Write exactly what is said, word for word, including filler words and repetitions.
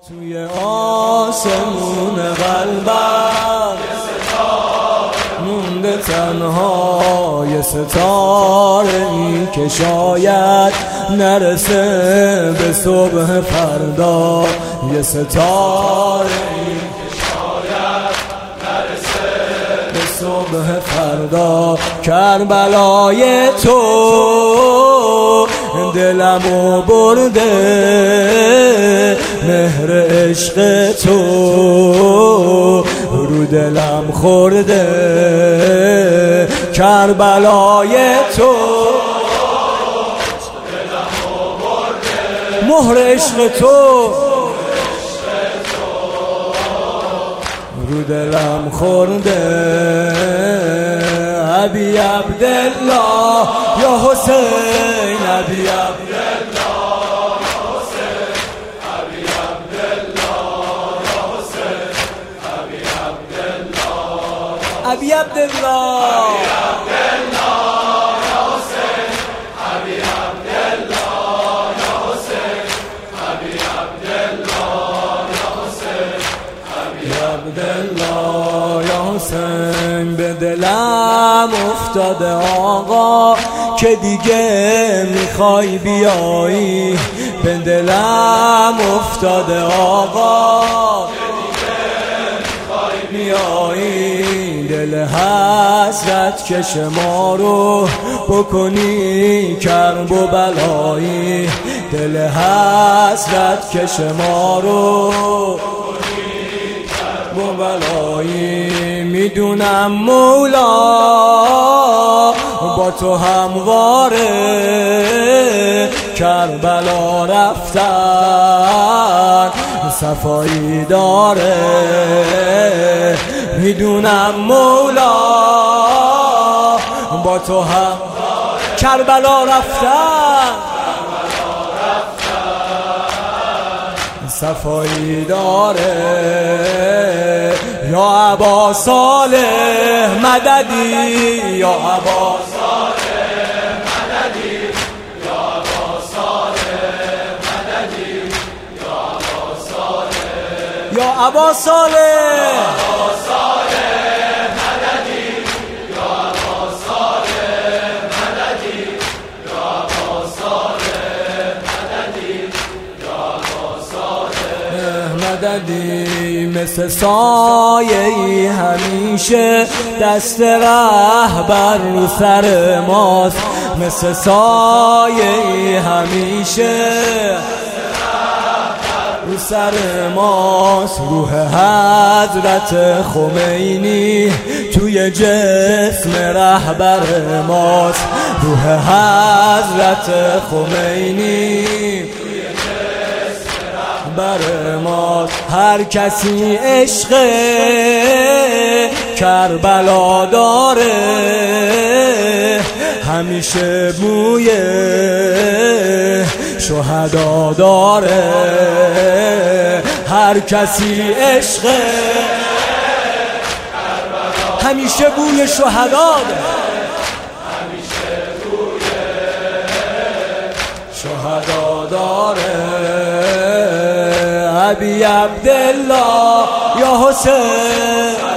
توی آسمون قلبم مونده تنها یه ستاره ای که شاید نرسه به صبح فردا. یه ستاره ای که شاید نرسه به صبح فردا. کربلای تو دلمو برده، مهر عشق تو رو دلم خورده. کربلای تو دلمو برده، مهر عشق تو رو دلم خورده. ابی عبدالله یا حسین، ابی عبدالله یا حسین، ابی عبدالله یا حسین، ابی عبدالله، ابی عبدالله یا حسین، ابی عبدالله یا حسین، ابی عبدالله یا حسین، ابی عبدالله یا حسین. به دلم افتاده آقا که دیگه میخوای بیایی. به دلم افتاده آقا که دیگه میخوای بیایی. دل حسرت کش ما رو بکنی کرب و بلایی. دل حسرت کش ما رو بکنی کرب و بلایی. میدونم مولا با تو همواره، کربلا رفتن صفایی داره. میدونم مولا با تو همواره، کربلا رفتن صفایی داره. یا ابا صالح مددی، یا ابا صالح مددی، یا ابا صالح مددی، یا ابا صالح، یا ابا صالح مددی، یا ابا صالح مددی، یا ابا صالح مددی، یا ابا صالح مددی. مثل سایه‌ای همیشه دست رهبر رو سر ماست. مثل سایه‌ای همیشه رو سر ماست. روح حضرت خمینی توی جسم رهبر ماست. روح حضرت خمینی بر ماست. هر کسی عشق کربلا داره، همیشه بوی شهدا داره. هر کسی عشق کربلا همیشه بوی شهدا داره، همیشه بوی شهدا داره. ابی عبدالله یا حسین.